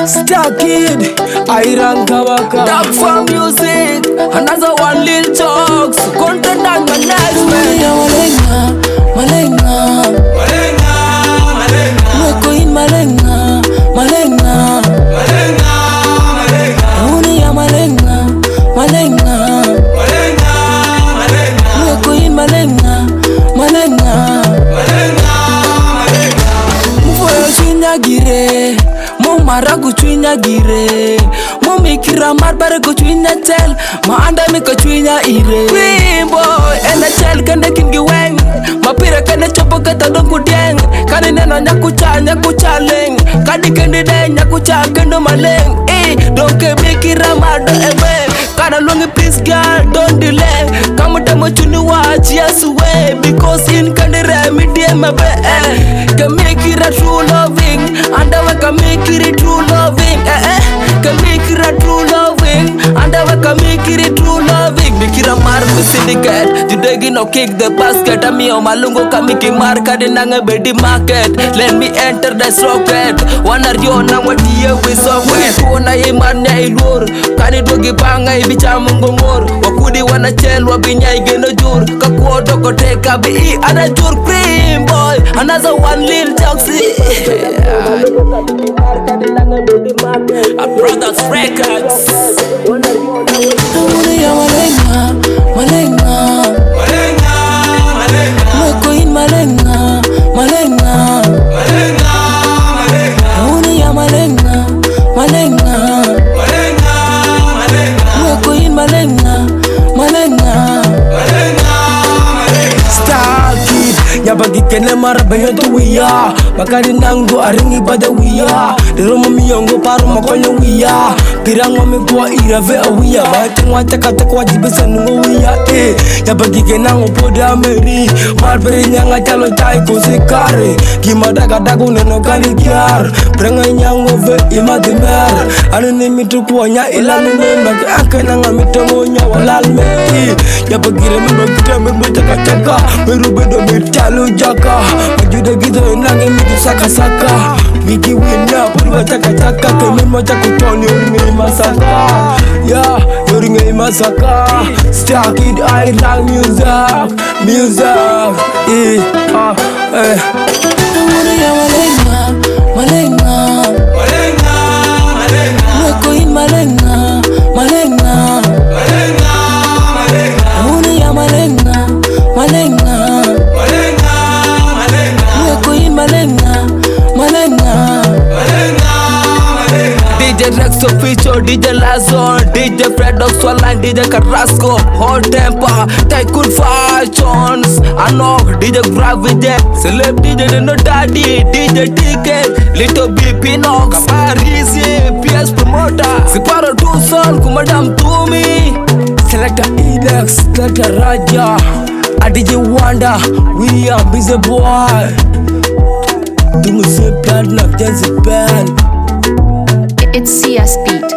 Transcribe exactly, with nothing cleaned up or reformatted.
Star Kid, Iran Kawaka. Dark for music, another one little talks. Content and the next man. Malenga, malenga, malenga, Mweko in malenga, malenga, malenga, malenga. Uni ya malenga, malenga, malenga, malenga. Mweko in malenga, malenga, malenga, malenga. Mfoyo chwinya gire, mo maragu chwinya gire, mo mikira marbare go chwinya tel, ma anda mi ko chwinya ire. Green boy, enda tel kende kingi weng, mapira kende chopo kata dongu dieng, kani neno nyakucha nyakucha leng, kadi kende de nyakucha kendo maleng. Eh, donke mikira mardo eme, kana lungi please girl don't delay, kamu demo chuni watch yes way, because in kende re mi diem me be eh, ka mikira true loving, anda we ka mikiri true loving eh eh, ka mikira true loving, anda we ka mikiri true loving. Mikira mar ku syndicate, judegi no kick the basket, ami o malungo ka miki mar kadi nange bedi market, let me enter the socket, wana rio na wadiye we so wet, kuna iman ya ilur, kani dogi banga ibicha mungo mor, wakudi wana chelwa binya igeno jur, kakuo doko teka bi i ana jur. Cream boy, another one little toxic. Brothers Records. Uni ya malenga, malenga, Malenga, Malenga, Mweko in malenga, malenga, Malenga, Malenga, Uni ya malenga, malenga, Malenga, Malenga, Mweko in malenga, malenga, Malenga, Malenga. Star Kid, nyabagi kene marabe yotu wiya, bakari nangu aringi bada wiya, deromo miyongo paru makonyo wiya, pirango mekwa irave awiya, baite mwate kate kwa jibesa nungo wiya eh, nyabagi kene nangu pode ameri, marberi nyanga chalo chai kusikare, kima daga dagu neno kani kiar, prenga nyango ve ima dimer, anini mitu kuwanya ilani nembagi ake nanga mitongo nya walal me, nyabagi kene mbakita mbakita chaka chaka, meru bedo mitalo jaka, majude gizo inange mitu saka saka, wiki wina puri wa chaka chaka, kemi moja kutoni uringe masaka, yeah, uringe masaka. Star Kid, I like music, music, eh, ah, eh. Uni ya malenga, malenga, Malenga, Malenga, Mweko in malenga, malenga, Malenga, Malenga, Uni ya malenga, malenga, Malenga, Malenga, Mweko in malenga, malenga. Malenga, Malenga. D J Rexo feature, D J Lazo, D J Fred of Swaline, D J Carrasco, Hot Temper, Tycoon Fashions, Ano, D J Gravity, Celeb D J No Daddy, D J Ticket, Little B Pinox, Parisi, P S Promoter, Siparo Tucson, Kumadam Tumi, Selector Edex, Selector Raja, a D J Wanda, William Busy Boy, Tumu Zip Platinum, Jazzy Band. It's C S Beat.